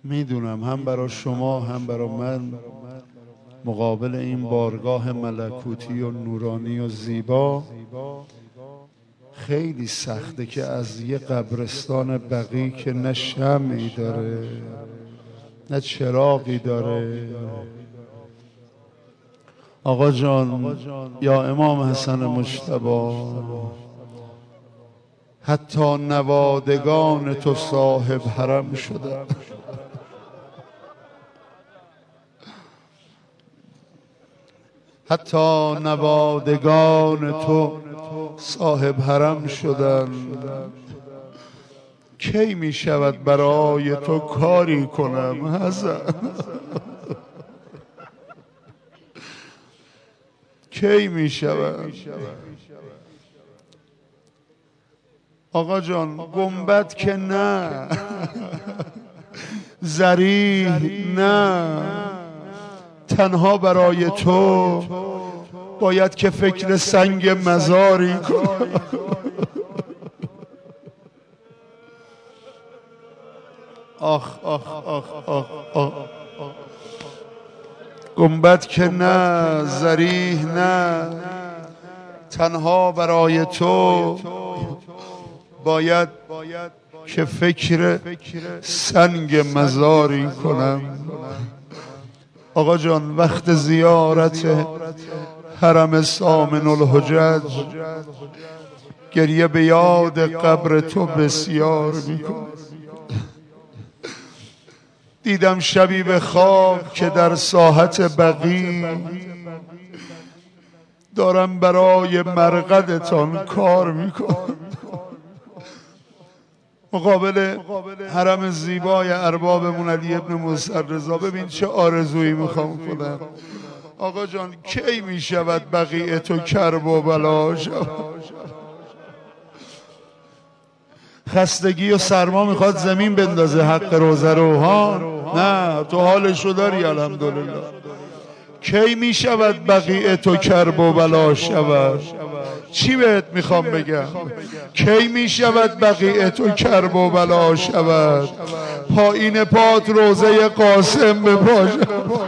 میدونم هم برای شما هم برای من مقابل این بارگاه ملکوتی و نورانی و زیبا خیلی سخته که از یه قبرستان بقی که نه شمعی داره نه چراغی داره. آقا جان یا امام حسن مجتبی، حتی نوادگان تو صاحب حرم شدن. حتی نوادگان تو صاحب حرم شدن. کی می شود برای تو کاری کنم حسن؟ کی می شود؟ آقا جان گنبد که نه، ضریح نه، تنها برای تو باید که فکر سنگ مزاری کنم. آخ آخ آخ آخ آخ، گنبد که نه، ضریح نه، تنها برای تو باید که فکر سنگ مزاری کنم. آقا جان وقت زیارت حرم سامن الحجج گریه به یاد قبر تو بسیار میکنم. دیدم شبی به خواب که در ساحت بقیع دارم برای مرقدتان کار میکنم. مقابل حرم زیبای اربابمون علی ابن موسی رضا ببین چه آرزویی میخوام کنم. آقا جان کی میشود بقیع تو کرب و بلا شود؟ خستگی و سرما میخواد زمین بندازه حق روزه رو ها؟ نه تو حالشو داری الحمدلله. کی میشود بقیع تو کرب و بلا شود؟ چی بهت میخوام بگم؟ کی میشود بقیع تو کرب و بلا شود؟ پایین پات روزه قاسم به پا شود.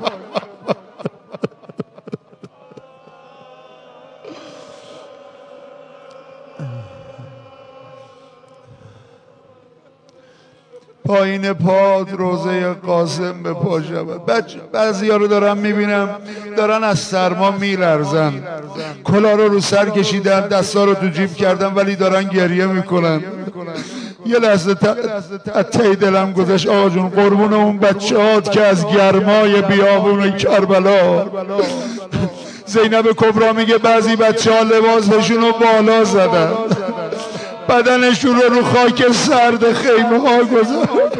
پایین پاد روزه قاسم به پا شود. بعضیا رو دارم میبینم دارن از سرما میلرزن، کلا رو سر کشیدن، دستا رو تو جیب کردن ولی دارن گریه میکنن. یه لحظه ته دلم گذشت آقا جون قربون اون بچه‌هات که از گرمای بیابون کربلا. زینب کبرا میگه بعضی بچه‌ها لباسشون رو بالا زدن، بدنشون رو خاک سرد خیمه ها گذاشت.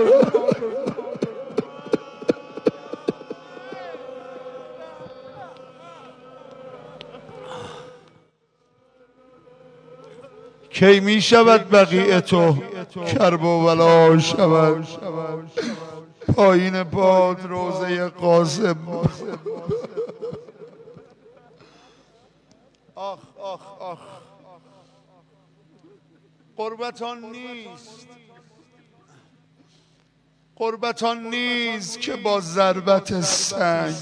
کی می شود بقیع تو کرب و بلا شود؟ پایین پاد روزه قاسم. آخ آخ آخ، قربتان نیست، قربتان نیست که با ضربت سنگ.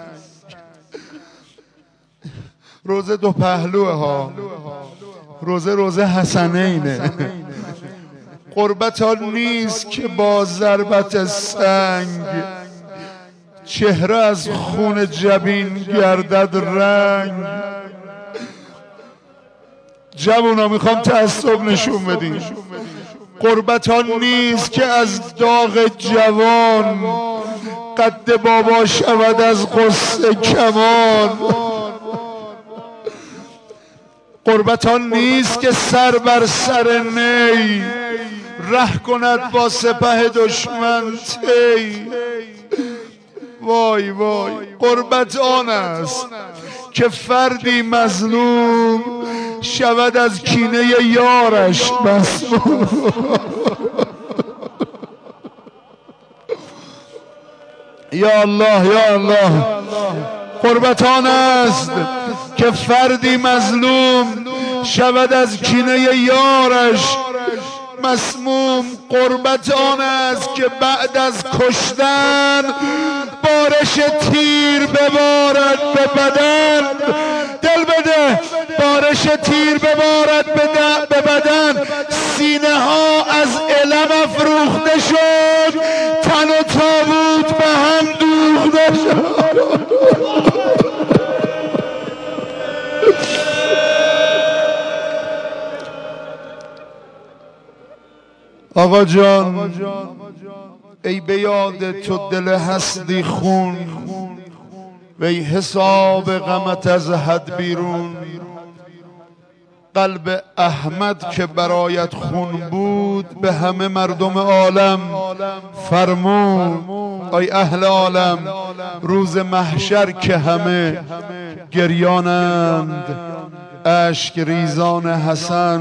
روزه دو پهلوه ها، روزه حسنینه. قربتان نیست که با ضربت سنگ چهره از خون جبین گردد رنگ. جوونا میخوام تعصب نشون بدیم. قربتان نیست که از داغ جوان قد بابا شود از غصه کمان. قربتان نیست که سر بر سر نی ره کند با سپه دشمن تی. وای وای، قربت آن است که فردی مظلوم شود از کینه یارش مسموم. یا الله یا الله، قربت آن است که فردی مظلوم شود از کینه یارش مسموم قربت آن است که بعد از کشتن بارش تیر ببارد به بدن. دل بده بارش تیر ببارد به بدن. سینه ها از الم افروخته شد، تن و تابوت به هم دوخته شد. آقا جان ای به یاد تو دل هستی خون، وی حساب غمت از حد بیرون. قلب احمد که برایت خون بود، به همه مردم عالم فرمود ای اهل عالم روز محشر که همه گریانند، اشک ریزان حسن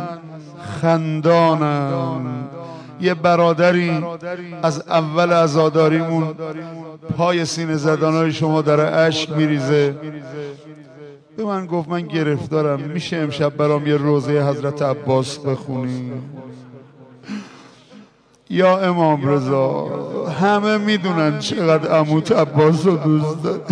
خندانم. یه برادری از اول عزاداریمون پای سینه زدنهای شما داره اشک میریزه، به من گفت من گرفتارم، میشه امشب برام یه روزه حضرت عباس بخونی؟ یا امام رضا همه میدونن چقدر عموت عباس رو دوست داره.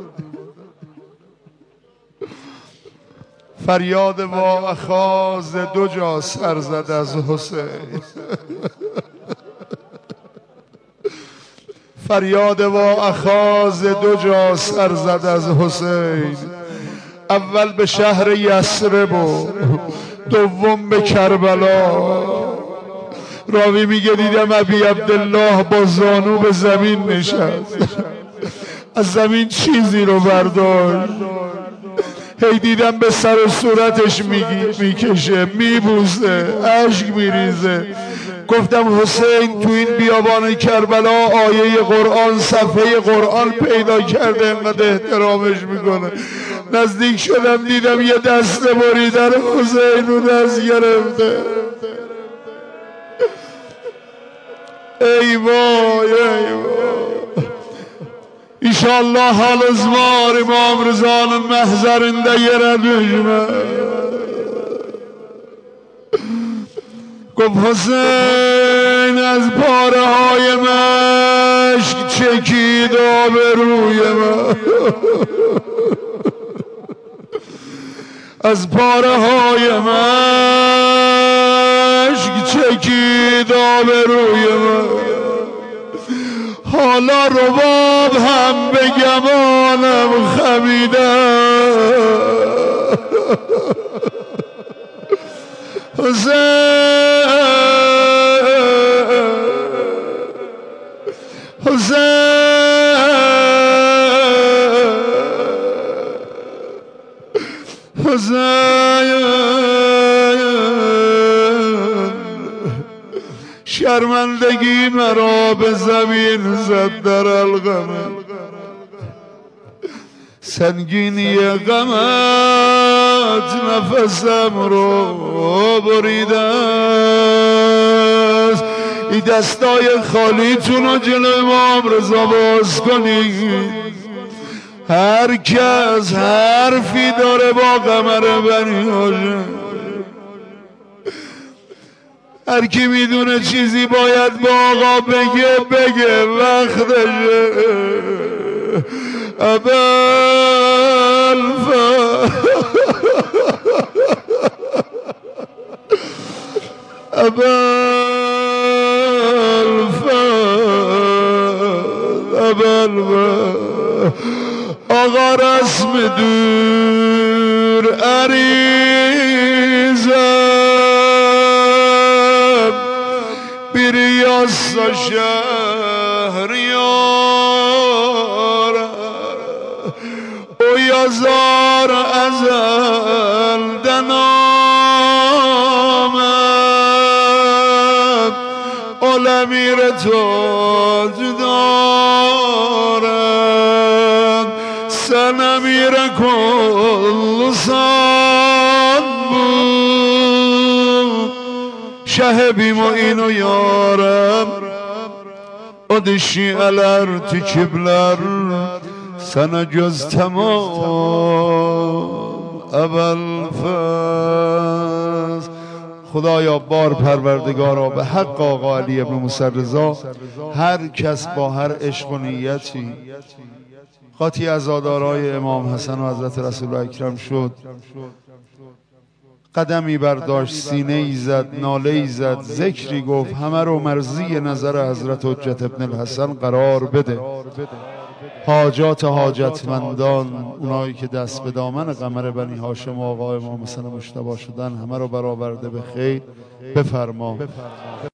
فریاد وا اخاز دو جا سر زد از حسین. فریاد وا اخاز دو جا سر زد از حسین. اول به شهر یثرب و دوم به کربلا. راوی میگه دیدم ابی عبدالله با زانو به زمین نشست، از زمین چیزی رو برداشت، هی دیدم به سر و صورتش میکشه، میبوسه، اشک میریزه. گفتم حسین تو این بیابان کربلا آیه قرآن صفحه قرآن پیدا کرده، انقدر احترامش میکنه. نزدیک شدم دیدم یه دست بریدن حسین رو دست گرفته. ای وای ای وای. İnşallah halız var İmam Rıza'nın mehzerinde yere düşme. گفت حسین از پاره های مشک چکید آبروی من، از پاره های مشک چکید آبروی من. حالا رباب هم به گمانم خمیدم. حسین شرمندگی مرا به زمین زد در الغم، سنگینی غمت نفسم رو بریده است. این دستای خالیتون رو جلو امام رضا باز کنید. هر کس حرفی داره با قمر بنی هاشم، هر کی میدونه چیزی باید با آقا بگه وقتشه. آقا رسم دور عریزم بیریاسا شهریارم او یازار ازل دنامم علمیر تاج دارم سنمیر کل سان بود شه بیم و اینو یارم ادشی الارتی کبلر سنه جز تمام اول فز خدایا بار پروردگارا به حق آقا علی ابن موسی رضا هر کس با هر عشق و نیتی خاطی عزادارای امام حسن و حضرت رسول اکرم شد، قدمی برداشت، سینه ای زد، ناله ای زد، ذکری گفت، همه رو مرضی نظر حضرت حجت ابن الحسن قرار بده. حاجات حاجتمندان، اونایی که دست به دامن قمر بنی هاشم آقا امام حسن مجتبی شدن، همه رو برآورده به خیر بفرما.